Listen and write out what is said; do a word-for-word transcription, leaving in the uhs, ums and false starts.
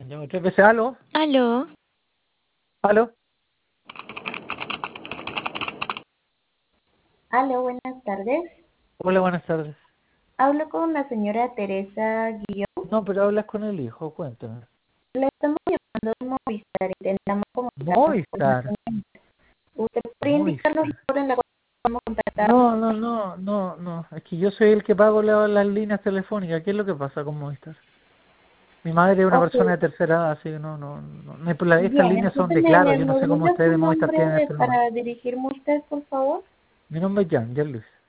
Llamo tres veces. ¿Aló? Aló. ¿Aló? Aló, buenas tardes. Hola, buenas tardes. Hablo con la señora Teresa Guillón. No, pero hablas con el hijo, cuéntame. Le estamos llamando de Movistar. Intentamos comunicarnos con la Movistar. señora. ¿Usted podría indicarnos la Movistar. hora en la cual podemos contactar? No, no, no, no, no. Es que yo soy el que pago la- las líneas telefónicas. ¿Qué es lo que pasa con Movistar? Mi madre es una Ok, persona de tercera edad, así que no, no, no. no hay problema. Esas bien. líneas son Entonces, de ¿me, claro. me Yo no sé cómo moviliza ustedes su de Movistar nombre tienen de- este número. para dirigirme a usted, por favor? Mi nombre es Jan, Jan Luis.